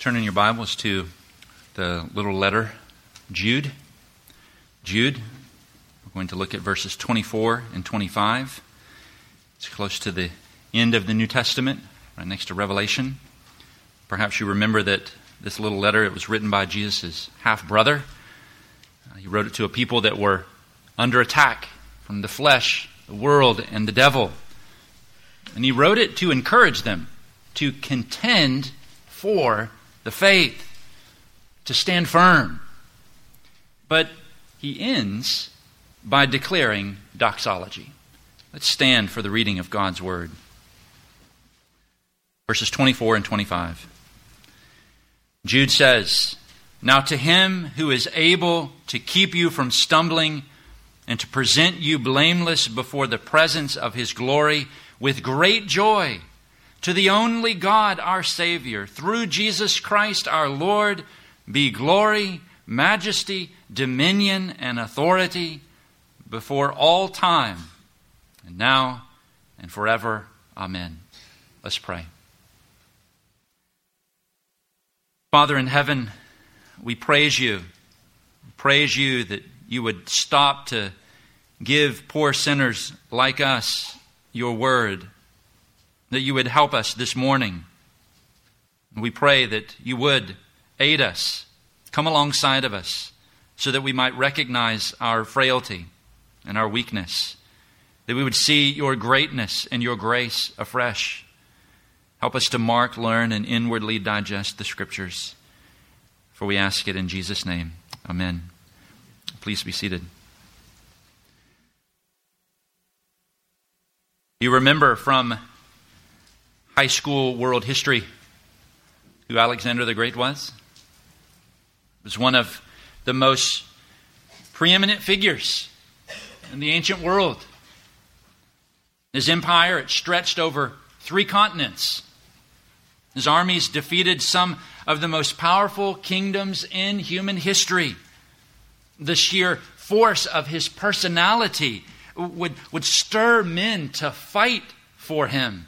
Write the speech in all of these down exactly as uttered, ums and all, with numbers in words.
Turn in your Bibles to the little letter, Jude. Jude, we're going to look at verses twenty-four and twenty-five. It's close to the end of the New Testament, right next to Revelation. Perhaps you remember that this little letter, it was written by Jesus' half-brother. Uh, he wrote it to a people that were under attack from the flesh, the world, and the devil. And he wrote it to encourage them to contend for the faith, to stand firm. But he ends by declaring doxology. Let's stand for the reading of God's word. Verses twenty-four and twenty-five. Jude says, "Now to him who is able to keep you from stumbling and to present you blameless before the presence of his glory with great joy, to the only God, our Savior, through Jesus Christ our Lord, be glory, majesty, dominion, and authority before all time, and now and forever. Amen." Let's pray. Father in heaven, we praise you. We praise you that you would stop to give poor sinners like us your word, that you would help us this morning. We pray that you would aid us, come alongside of us, so that we might recognize our frailty and our weakness, that we would see your greatness and your grace afresh. Help us to mark, learn, and inwardly digest the Scriptures. For we ask it in Jesus' name. Amen. Please be seated. You remember from high school world history who Alexander the Great was? He was one of the most preeminent figures in the ancient world. His empire, it stretched over three continents. His armies defeated some of the most powerful kingdoms in human history. The sheer force of his personality would, would stir men to fight for him.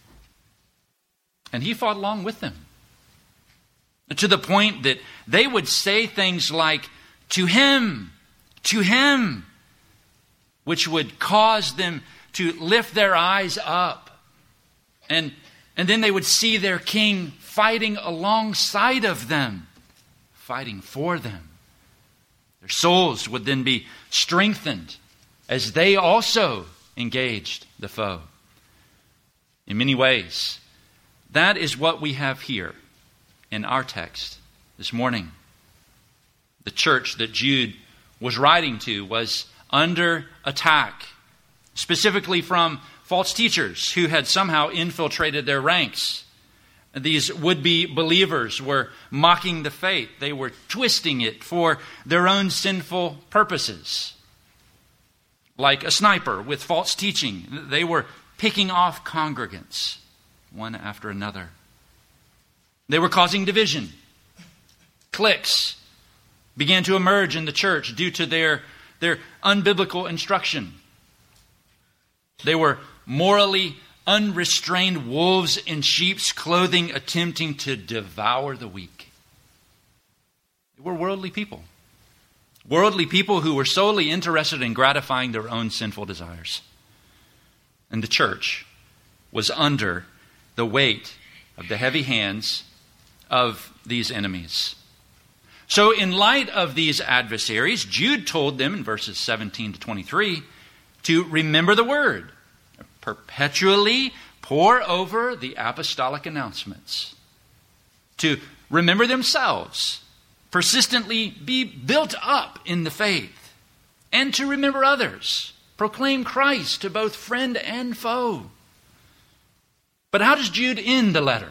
And he fought along with them, to the point that they would say things like, "To him, to him," which would cause them to lift their eyes up. And, and then they would see their king fighting alongside of them, fighting for them. Their souls would then be strengthened as they also engaged the foe. In many ways, that is what we have here in our text this morning. The church that Jude was writing to was under attack, specifically from false teachers who had somehow infiltrated their ranks. These would-be believers were mocking the faith. They were twisting it for their own sinful purposes. Like a sniper with false teaching, they were picking off congregants one after another. They were causing division. Cliques began to emerge in the church due to their, their unbiblical instruction. They were morally unrestrained wolves in sheep's clothing attempting to devour the weak. They were worldly people. Worldly people who were solely interested in gratifying their own sinful desires. And the church was under the weight of the heavy hands of these enemies. So in light of these adversaries, Jude told them in verses seventeen to twenty-three to remember the word, perpetually pore over the apostolic announcements, to remember themselves, persistently be built up in the faith, and to remember others, proclaim Christ to both friend and foe. But how does Jude end the letter?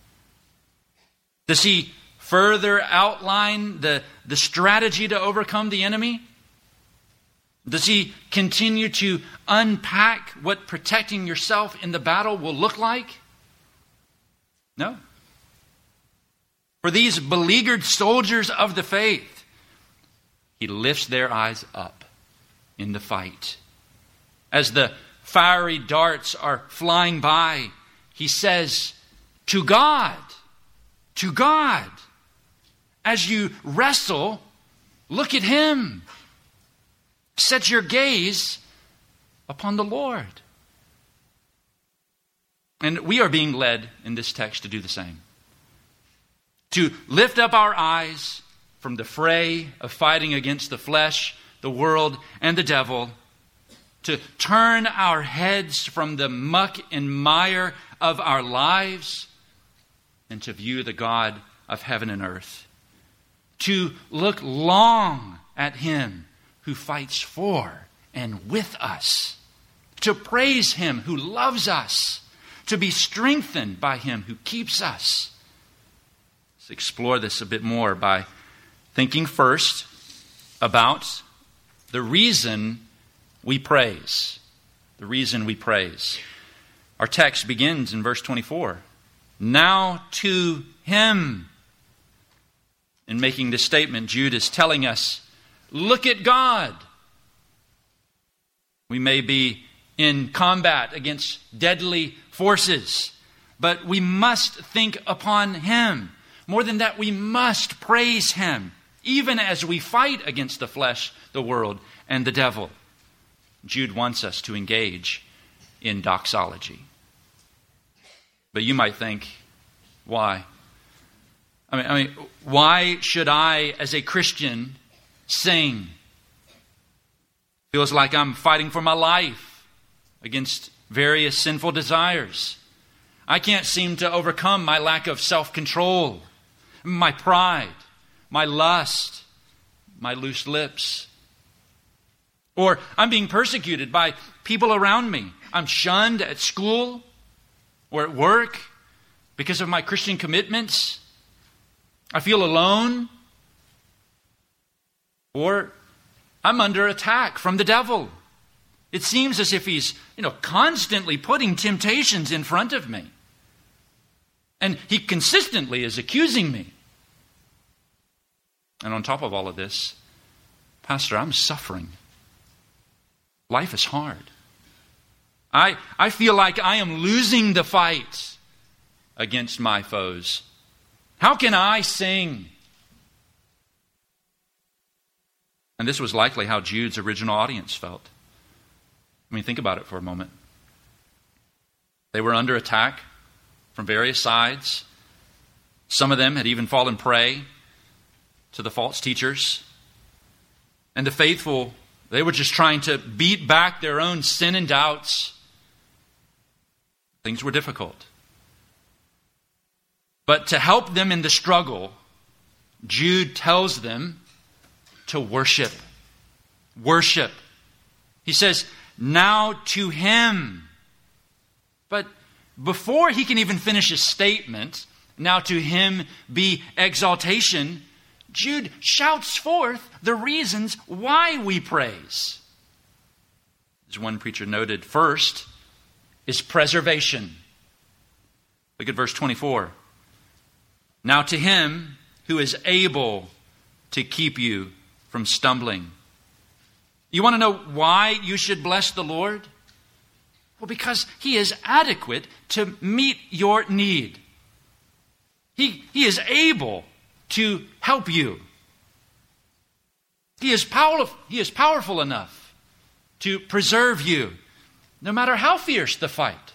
Does he further outline the, the strategy to overcome the enemy? Does he continue to unpack what protecting yourself in the battle will look like? No. For these beleaguered soldiers of the faith, he lifts their eyes up in the fight. As the fiery darts are flying by, he says, "To God, to God. As you wrestle, look at Him. Set your gaze upon the Lord. And we are being led in this text to do the same. To lift up our eyes from the fray of fighting against the flesh, the world, and the devil. To turn our heads from the muck and mire of our lives and to view the God of heaven and earth. To look long at Him who fights for and with us. To praise Him who loves us. To be strengthened by Him who keeps us. Let's explore this a bit more by thinking first about the reason we praise. The reason we praise. Our text begins in verse twenty-four. Now to Him. In making this statement, Jude is telling us, look at God. We may be in combat against deadly forces, but we must think upon Him. More than that, we must praise Him, even as we fight against the flesh, the world, and the devil. Jude wants us to engage in doxology. But you might think, why? I mean, I mean, why should I, as a Christian, sing? Feels like I'm fighting for my life against various sinful desires. I can't seem to overcome my lack of self-control, my pride, my lust, my loose lips. Or I'm being persecuted by people around me. I'm shunned at school or at work because of my Christian commitments. I feel alone. Or I'm under attack from the devil. It seems as if he's, you know, constantly putting temptations in front of me. And he consistently is accusing me. And on top of all of this, Pastor, I'm suffering. Life is hard. I, I feel like I am losing the fight against my foes. How can I sing? And this was likely how Jude's original audience felt. I mean, think about it for a moment. They were under attack from various sides. Some of them had even fallen prey to the false teachers. And the faithful, they were just trying to beat back their own sin and doubts. Things were difficult. But to help them in the struggle, Jude tells them to worship. Worship. He says, now to Him. But before he can even finish his statement, now to Him be exaltation, Jude shouts forth the reasons why we praise. As one preacher noted, first is preservation. Look at verse twenty-four. Now to Him who is able to keep you from stumbling. You want to know why you should bless the Lord? Well, because He is adequate to meet your need. He, he is able to help you. He is powerful, he is powerful enough to preserve you, no matter how fierce the fight. At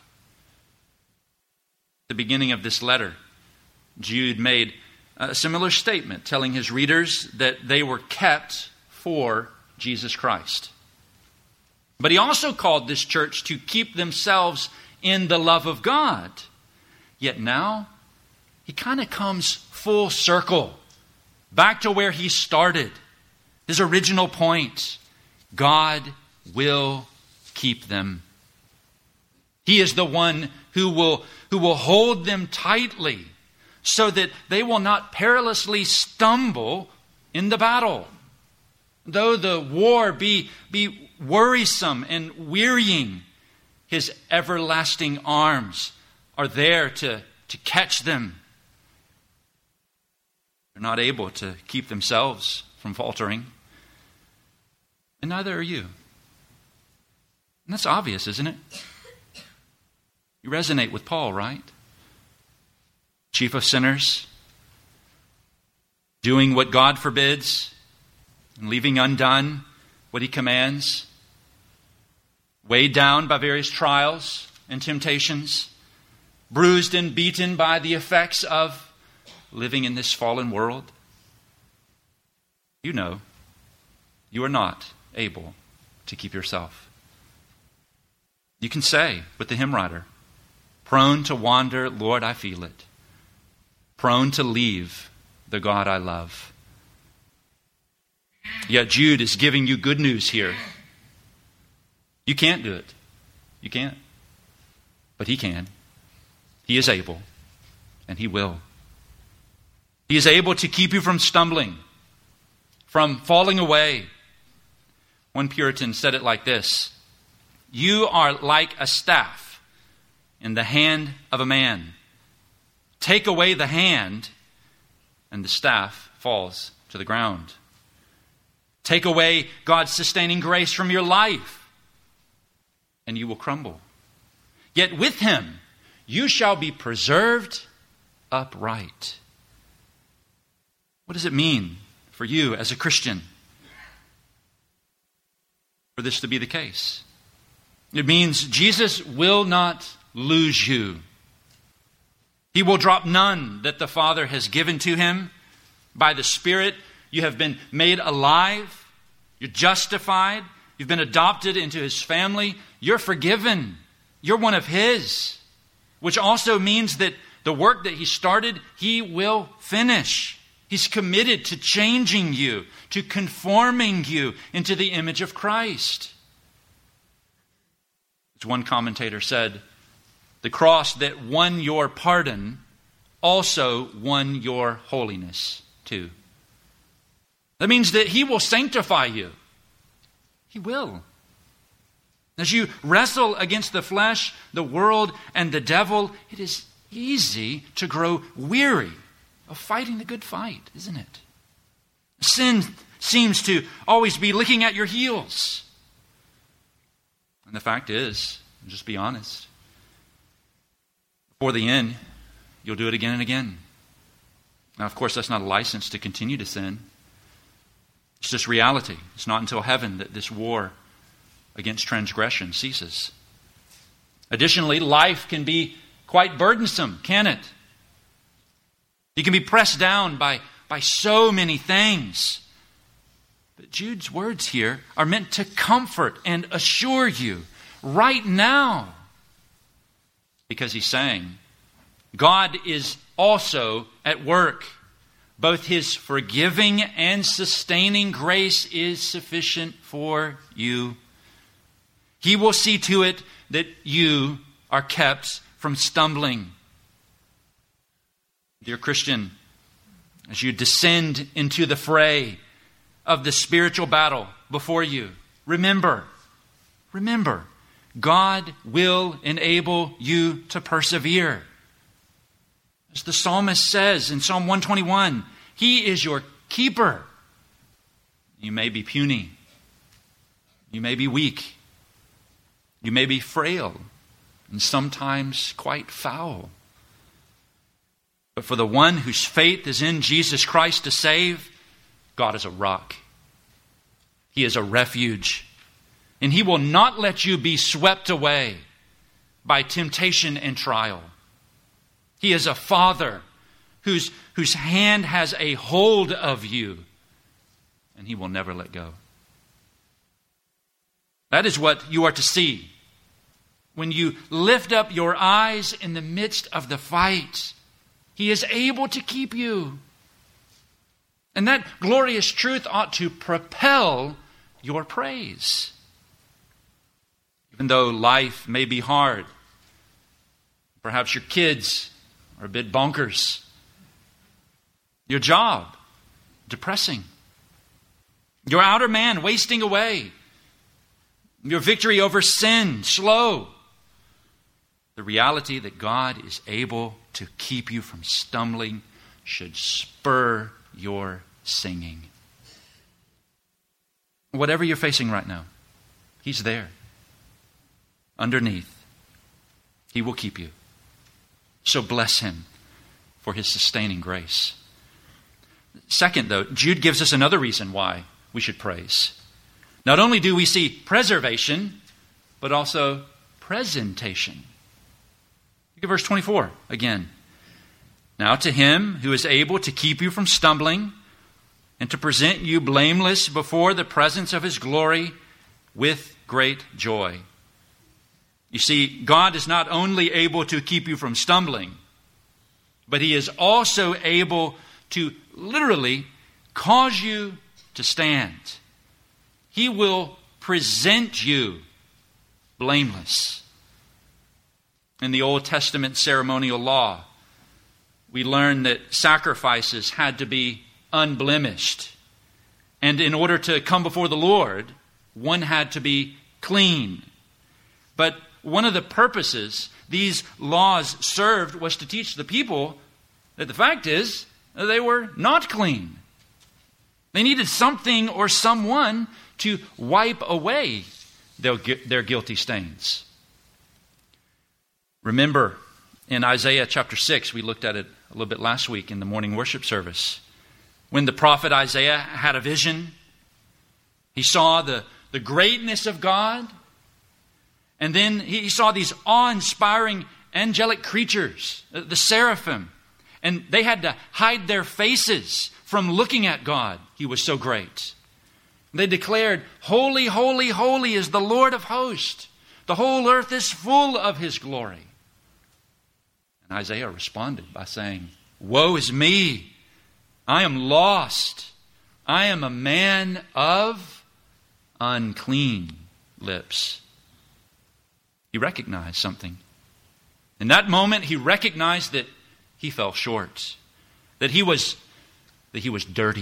the beginning of this letter, Jude made a similar statement, telling his readers that they were kept for Jesus Christ. But he also called this church to keep themselves in the love of God. Yet now, he kind of comes full circle, back to where he started. His original point. God will keep them. He is the one who will, who will hold them tightly so that they will not perilously stumble in the battle. Though the war be, be worrisome and wearying, His everlasting arms are there to, to catch them. They're not able to keep themselves from faltering. And neither are you. And that's obvious, isn't it? You resonate with Paul, right? Chief of sinners, doing what God forbids and leaving undone what he commands, weighed down by various trials and temptations, bruised and beaten by the effects of living in this fallen world, you know you are not able to keep yourself. You can say with the hymn writer, prone to wander, Lord, I feel it. Prone to leave the God I love. Yet Jude is giving you good news here. You can't do it. You can't. But he can. He is able. And he will. He is able to keep you from stumbling, from falling away. One Puritan said it like this: you are like a staff in the hand of a man. Take away the hand, and the staff falls to the ground. Take away God's sustaining grace from your life, and you will crumble. Yet with him, you shall be preserved upright. What does it mean for you as a Christian for this to be the case? It means Jesus will not lose you. He will drop none that the Father has given to him. By the Spirit, you have been made alive. You're justified. You've been adopted into his family. You're forgiven. You're one of his. Which also means that the work that he started, he will finish. He's committed to changing you, to conforming you into the image of Christ. As one commentator said, the cross that won your pardon also won your holiness too. That means that he will sanctify you. He will. As you wrestle against the flesh, the world, and the devil, it is easy to grow weary of fighting the good fight, isn't it? Sin seems to always be licking at your heels. And the fact is, just be honest, before the end, you'll do it again and again. Now, of course, that's not a license to continue to sin. It's just reality. It's not until heaven that this war against transgression ceases. Additionally, life can be quite burdensome, can it? You can be pressed down by, by so many things. But Jude's words here are meant to comfort and assure you right now. Because he's saying, God is also at work. Both his forgiving and sustaining grace is sufficient for you. He will see to it that you are kept from stumbling. Dear Christian, as you descend into the fray of the spiritual battle before you, remember, remember, God will enable you to persevere. As the psalmist says in Psalm one twenty-one, he is your keeper. You may be puny. You may be weak. You may be frail and sometimes quite foul. But for the one whose faith is in Jesus Christ to save, God is a rock. He is a refuge. And he will not let you be swept away by temptation and trial. He is a father whose, whose hand has a hold of you, and he will never let go. That is what you are to see when you lift up your eyes in the midst of the fight. He is able to keep you. And that glorious truth ought to propel your praise. Even though life may be hard, perhaps your kids are a bit bonkers, your job depressing, your outer man wasting away, your victory over sin slow, the reality that God is able to keep you from stumbling should spur your singing. Whatever you're facing right now, he's there. Underneath, he will keep you. So bless him for his sustaining grace. Second, though, Jude gives us another reason why we should praise. Not only do we see preservation, but also presentation. Look at verse twenty-four again. Now to him who is able to keep you from stumbling and to present you blameless before the presence of his glory with great joy. You see, God is not only able to keep you from stumbling, but he is also able to literally cause you to stand. He will present you blameless. In the Old Testament ceremonial law, we learn that sacrifices had to be unblemished. And in order to come before the Lord, one had to be clean. But one of the purposes these laws served was to teach the people that the fact is they were not clean. They needed something or someone to wipe away their, their guilty stains. Remember in Isaiah chapter six, we looked at it a little bit last week in the morning worship service. When the prophet Isaiah had a vision, he saw the, the greatness of God. And then he saw these awe-inspiring angelic creatures, the seraphim. And they had to hide their faces from looking at God. He was so great. They declared, "Holy, holy, holy is the Lord of hosts. The whole earth is full of his glory." And Isaiah responded by saying, "Woe is me! I am lost. I am a man of unclean lips." He recognized something. In that moment, he recognized that he fell short, that he was, that he was dirty.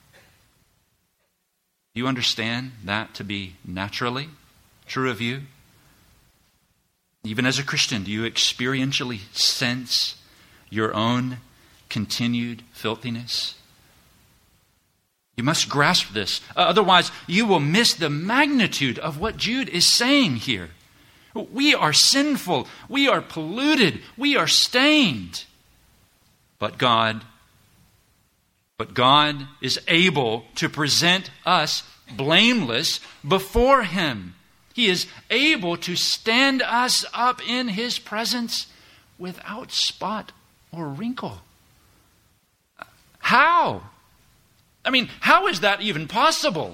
Do you understand that to be naturally true of you? Even as a Christian, do you experientially sense your own continued filthiness? You must grasp this. Uh, otherwise, you will miss the magnitude of what Jude is saying here. We are sinful. We are polluted. We are stained. But God, but God is able to present us blameless before him. He is able to stand us up in his presence without spot or wrinkle. How? I mean, how is that even possible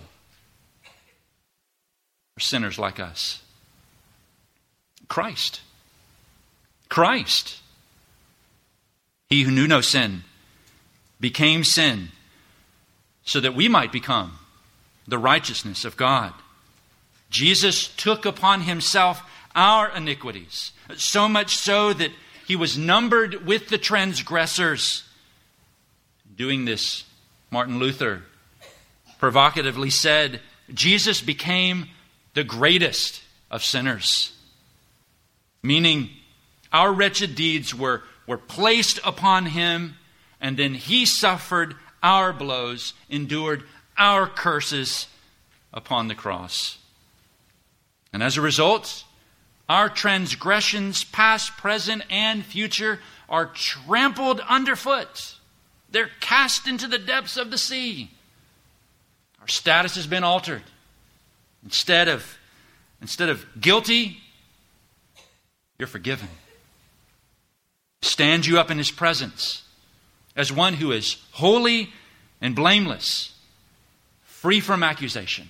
for sinners like us? Christ. Christ. He who knew no sin became sin so that we might become the righteousness of God. Jesus took upon himself our iniquities, so much so that he was numbered with the transgressors. Doing this, Martin Luther provocatively said, Jesus became the greatest of sinners. Meaning, our wretched deeds were, were placed upon him, and then he suffered our blows, endured our curses upon the cross. And as a result, our transgressions, past, present, and future, are trampled underfoot. They're cast into the depths of the sea. Our status has been altered. Instead of, instead of guilty, you're forgiven. Stand you up in his presence as one who is holy and blameless, free from accusation.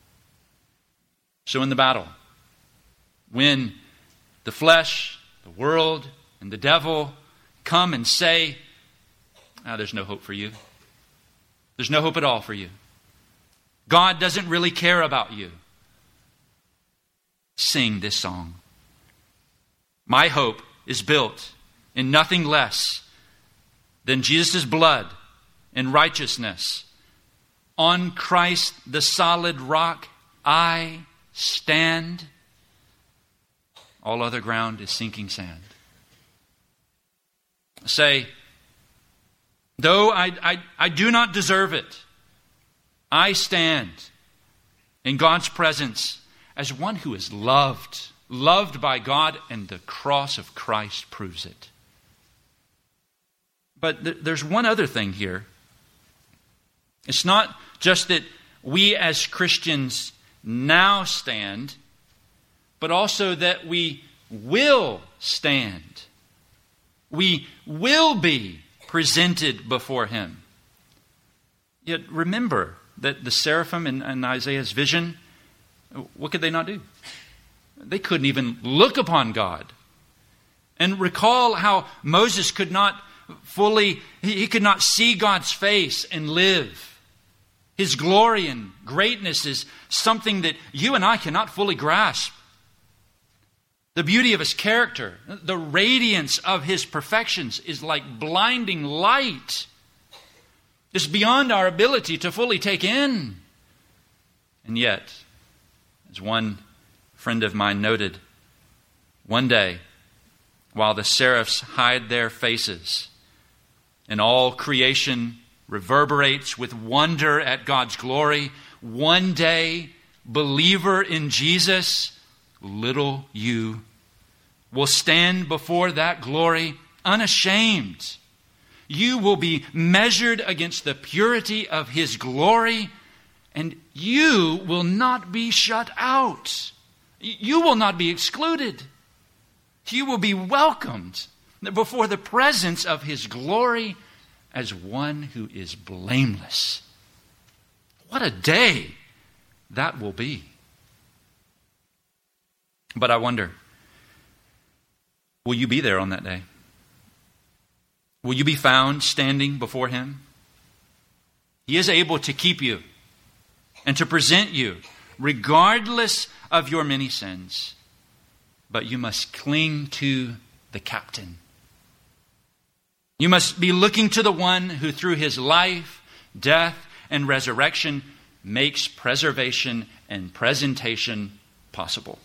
So in the battle, when the flesh, the world, and the devil come and say, "Ah, there's no hope for you. There's no hope at all for you. God doesn't really care about you," sing this song. My hope is built in nothing less than Jesus' blood and righteousness. On Christ, the solid rock, I stand. All other ground is sinking sand. Say, though I, I, I do not deserve it, I stand in God's presence as one who is loved. Loved by God, and the cross of Christ proves it. But th- there's one other thing here It's not just that we as Christians now stand, but also that we will stand. We will be presented before him. Yet remember that the seraphim in, in Isaiah's vision, what could they not do? They couldn't even look upon God. And recall how Moses could not fully, he could not see God's face and live. His glory and greatness is something that you and I cannot fully grasp. The beauty of his character, the radiance of his perfections is like blinding light. It's beyond our ability to fully take in. And yet, as one friend of mine noted, one day, while the seraphs hide their faces and all creation reverberates with wonder at God's glory, one day, believer in Jesus, little you will stand before that glory unashamed. You will be measured against the purity of his glory, and you will not be shut out. You will not be excluded. You will be welcomed before the presence of his glory as one who is blameless. What a day that will be. But I wonder, will you be there on that day? Will you be found standing before him? He is able to keep you and to present you regardless of your many sins. But you must cling to the captain. You must be looking to the one who through his life, death, and resurrection makes preservation and presentation possible.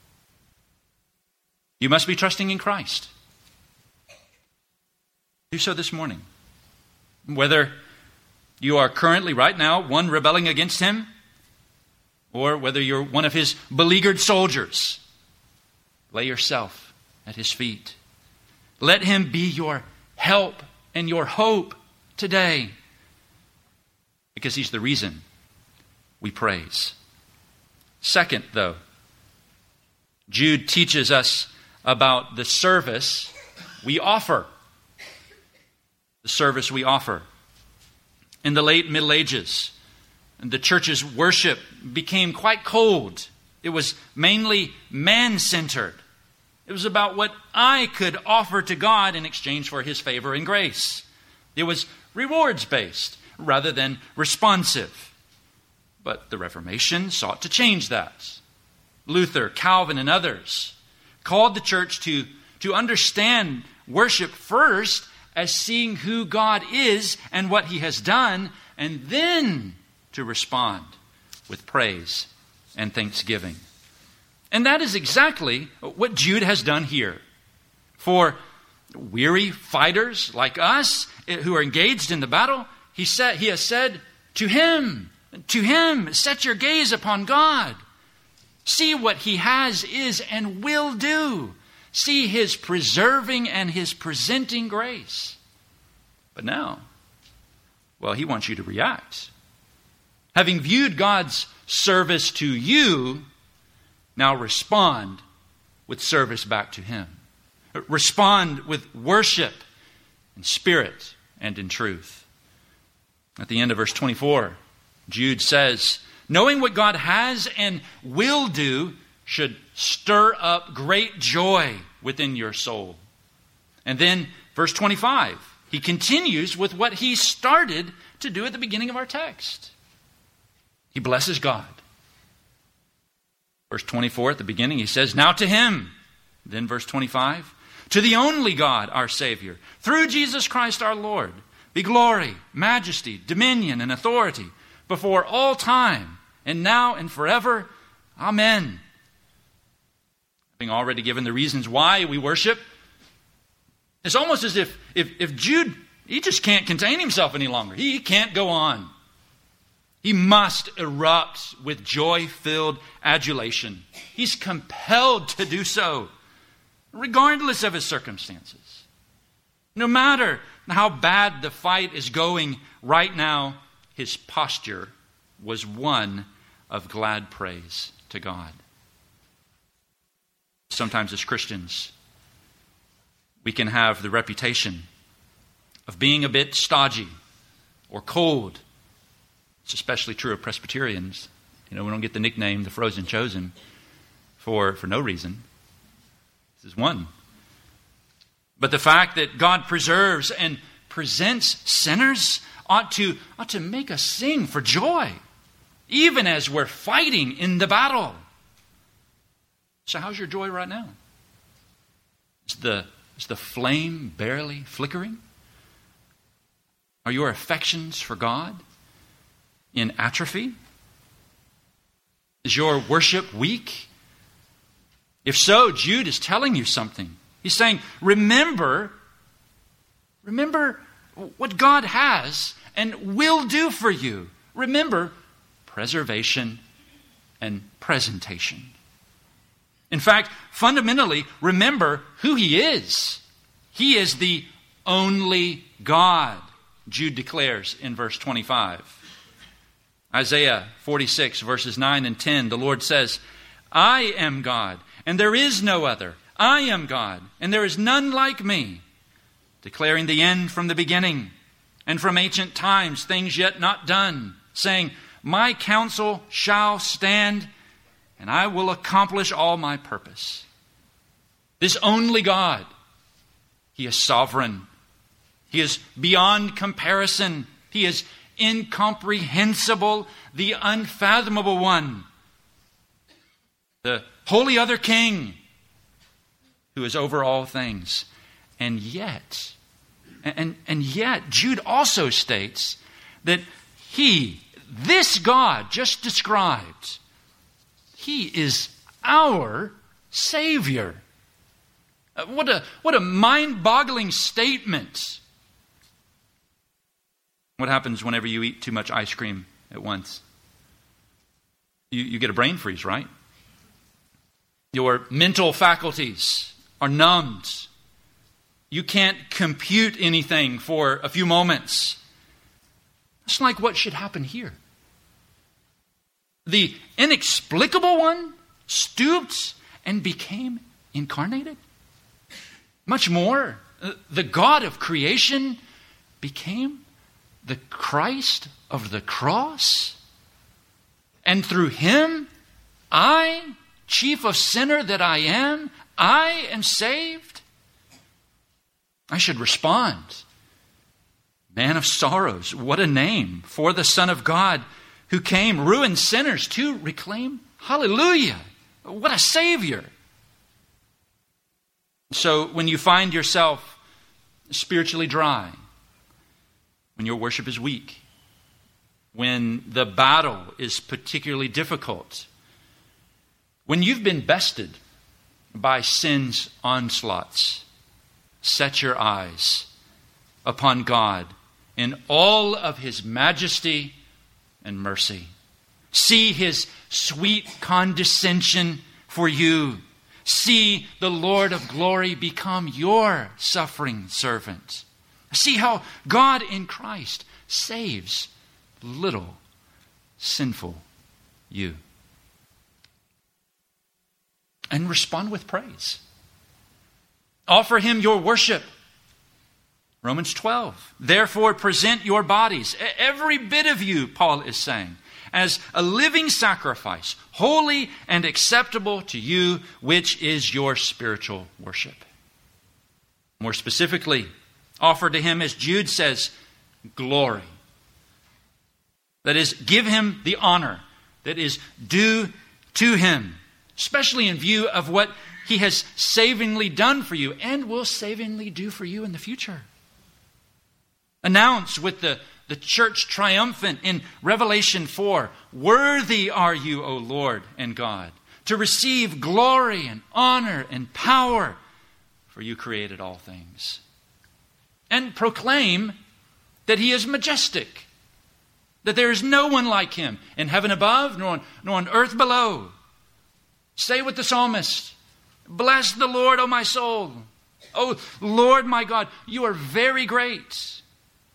You must be trusting in Christ. Do so this morning. Whether you are currently, right now, one rebelling against him, or whether you're one of his beleaguered soldiers, lay yourself at his feet. Let him be your help and your hope today, because he's the reason we praise. Second, though, Jude teaches us about the service we offer. The service we offer. In the late Middle Ages, the church's worship became quite cold. It was mainly man-centered. It was about what I could offer to God in exchange for his favor and grace. It was rewards-based rather than responsive. But the Reformation sought to change that. Luther, Calvin, and others called the church to, to understand worship first as seeing who God is and what he has done, and then to respond with praise and thanksgiving. And that is exactly what Jude has done here. For weary fighters like us who are engaged in the battle, he said, he has said, to him, to him, set your gaze upon God. See what he has, is, and will do. See his preserving and his presenting grace. But now, well, he wants you to react. Having viewed God's service to you, now respond with service back to him. Respond with worship in spirit and in truth. At the end of verse twenty-four, Jude says, knowing what God has and will do should stir up great joy within your soul. And then verse twenty-five, he continues with what he started to do at the beginning of our text. He blesses God. Verse twenty-four at the beginning, he says, now to him. Then verse twenty-five, to the only God, our Savior, through Jesus Christ our Lord, be glory, majesty, dominion, and authority before all time, and now and forever. Amen. Having already given the reasons why we worship, it's almost as if, if, if Jude, he just can't contain himself any longer. He can't go on. He must erupt with joy-filled adulation. He's compelled to do so, regardless of his circumstances. No matter how bad the fight is going right now, his posture was one of glad praise to God. Sometimes as Christians, we can have the reputation of being a bit stodgy or cold. It's especially true of Presbyterians. You know, we don't get the nickname the Frozen Chosen for, for no reason. This is one. But the fact that God preserves and presents sinners ought to, ought to make us sing for joy, even as we're fighting in the battle. So how's your joy right now? Is the, is the flame barely flickering? Are your affections for God in atrophy? Is your worship weak? If so, Jude is telling you something. He's saying, remember, remember what God has and will do for you. Remember preservation and presentation. In fact, fundamentally, remember who He is. He is the only God, Jude declares in verse twenty-five. Isaiah forty-six, verses nine and ten, the Lord says, I am God, and there is no other. I am God, and there is none like me, declaring the end from the beginning, and from ancient times things yet not done, saying, my counsel shall stand, and I will accomplish all my purpose. This only God, He is sovereign. He is beyond comparison. He is incomprehensible, the unfathomable one, the holy other King, who is over all things. And yet, and, and yet, Jude also states that He, this God just described, He is our Savior. Uh, what a, what a mind-boggling statement. What happens whenever you eat too much ice cream at once? You, you get a brain freeze, right? Your mental faculties are numbed. You can't compute anything for a few moments. It's like what should happen here. The inexplicable one stooped and became incarnated. Much more, the God of creation became the Christ of the cross. And through Him, I, chief of sinner that I am, I am saved. I should respond. Man of sorrows, what a name for the Son of God who came, ruined sinners to reclaim. Hallelujah. What a Savior. So when you find yourself spiritually dry, when your worship is weak, when the battle is particularly difficult, when you've been bested by sin's onslaughts, set your eyes upon God in all of His majesty and mercy. See His sweet condescension for you. See the Lord of glory become your suffering servant. See how God in Christ saves little sinful you. And respond with praise. Offer Him your worship. Romans twelve. Therefore present your bodies, every bit of you, Paul is saying, as a living sacrifice, holy and acceptable to you, which is your spiritual worship. More specifically, offer to Him, as Jude says, glory. That is, give Him the honor that is due to Him, especially in view of what He has savingly done for you and will savingly do for you in the future. Announce with the, the church triumphant in Revelation four, worthy are you, O Lord and God, to receive glory and honor and power, for you created all things. And proclaim that He is majestic, that there is no one like Him in heaven above, nor on, nor on earth below. Say with the psalmist, bless the Lord, O my soul. O Lord my God, you are very great.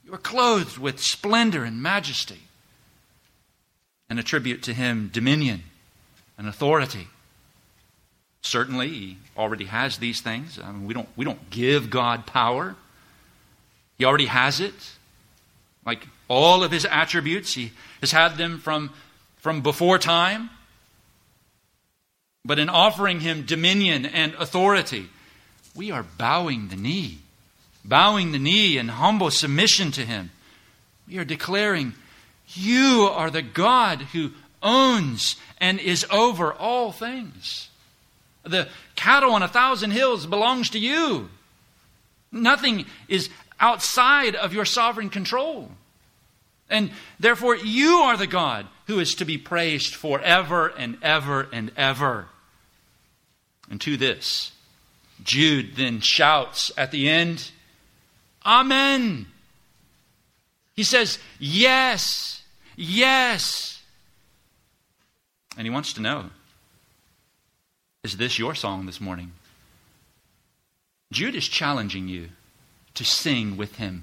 You are clothed with splendor and majesty. And attribute to him dominion and authority. Certainly, he already has these things. I mean, we don't, we don't give God power. He already has it. Like all of his attributes, he has had them from, from before time. But in offering him dominion and authority, we are bowing the knee. Bowing the knee in humble submission to him. We are declaring, you are the God who owns and is over all things. The cattle on a thousand hills belongs to you. Nothing is outside of your sovereign control. And therefore, you are the God who is to be praised forever and ever and ever. And to this, Jude then shouts at the end, Amen. He says, yes, yes. And he wants to know, is this your song this morning? Jude is challenging you to sing with him.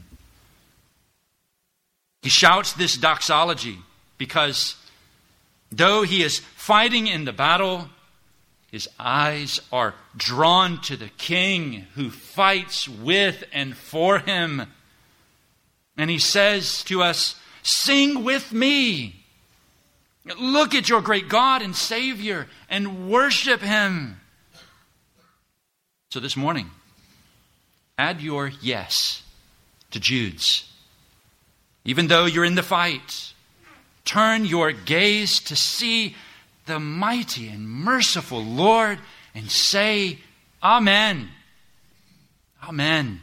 He shouts this doxology because though he is fighting in the battle, his eyes are drawn to the King who fights with and for him. And he says to us, sing with me. Look at your great God and Savior and worship him. So this morning, add your yes to Jude's. Even though you're in the fight, turn your gaze to see the mighty and merciful Lord and say, Amen. Amen.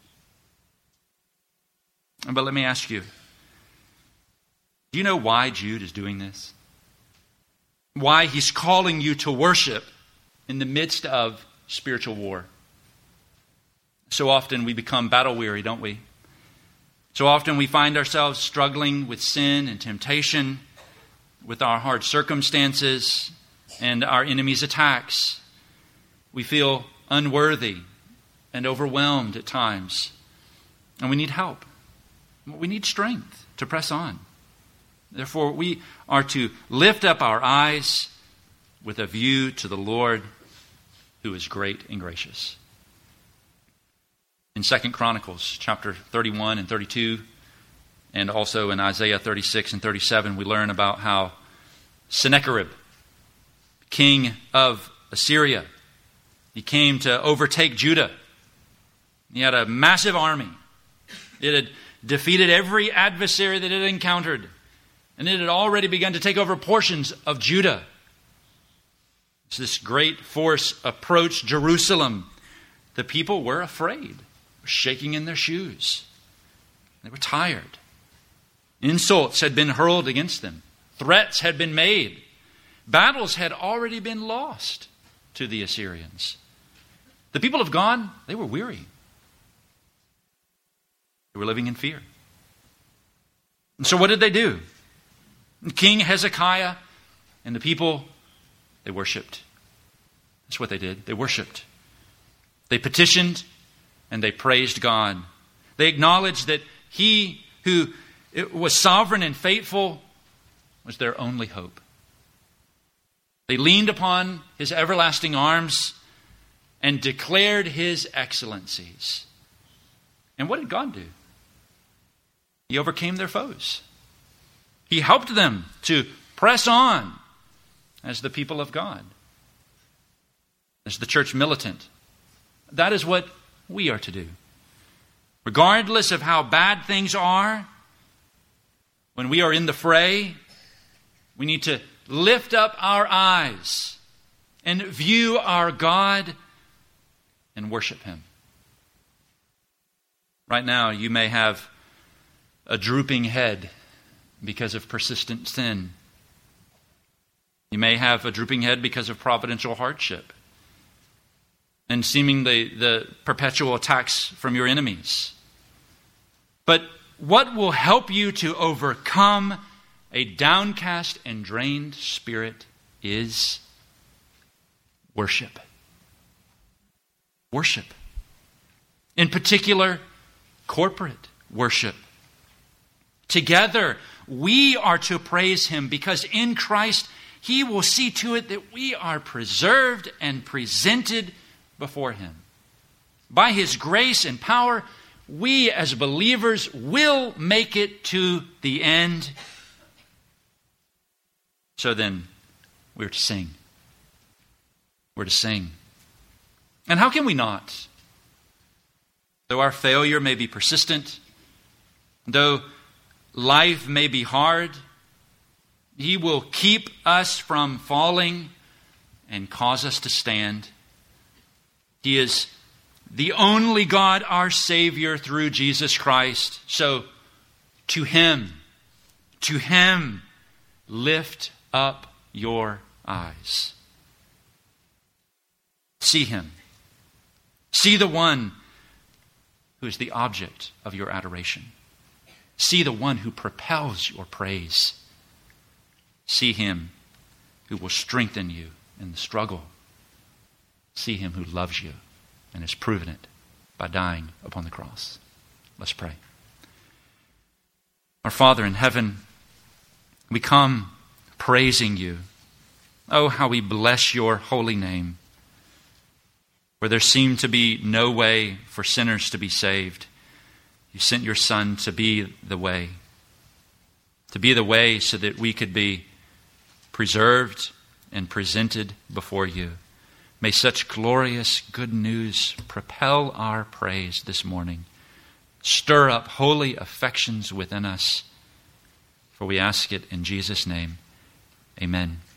But let me ask you, do you know why Jude is doing this? Why he's calling you to worship in the midst of spiritual war? So often we become battle weary, don't we? So often we find ourselves struggling with sin and temptation, with our hard circumstances and our enemy's attacks. We feel unworthy and overwhelmed at times. And we need help. We need strength to press on. Therefore, we are to lift up our eyes with a view to the Lord who is great and gracious. In Second Chronicles chapter thirty-one and thirty-two, and also in Isaiah thirty-six and thirty-seven, we learn about how Sennacherib, king of Assyria, he came to overtake Judah. He had a massive army. It had defeated every adversary that it had encountered. And it had already begun to take over portions of Judah. As this great force approached Jerusalem, the people were afraid, were shaking in their shoes. They were tired. Insults had been hurled against them. Threats had been made. Battles had already been lost to the Assyrians. The people of God, they were weary. They were living in fear. And so what did they do? King Hezekiah and the people, they worshipped. That's what they did. They worshipped. They petitioned and they praised God. They acknowledged that He who was sovereign and faithful was their only hope. They leaned upon His everlasting arms and declared His excellencies. And what did God do? He overcame their foes. He helped them to press on as the people of God, as the church militant. That is what we are to do. Regardless of how bad things are, when we are in the fray, we need to lift up our eyes and view our God and worship Him. Right now, you may have a drooping head because of persistent sin. You may have a drooping head because of providential hardship and seemingly the perpetual attacks from your enemies. But what will help you to overcome a downcast and drained spirit is worship. Worship. In particular, corporate worship Together, we are to praise him because in Christ, he will see to it that we are preserved and presented before him. By his grace and power, we as believers will make it to the end. So then, we're to sing. We're to sing. And how can we not? Though our failure may be persistent, though life may be hard, he will keep us from falling and cause us to stand. He is the only God, our Savior, through Jesus Christ. So, to him, to him, lift up your eyes. See him. See the one who is the object of your adoration. See the one who propels your praise. See him who will strengthen you in the struggle. See him who loves you and has proven it by dying upon the cross. Let's pray. Our Father in heaven, we come praising you. Oh, how we bless your holy name. Where there seemed to be no way for sinners to be saved, you sent your Son to be the way. To be the way so that we could be preserved and presented before you. May such glorious good news propel our praise this morning. Stir up holy affections within us. For we ask it in Jesus' name. Amen.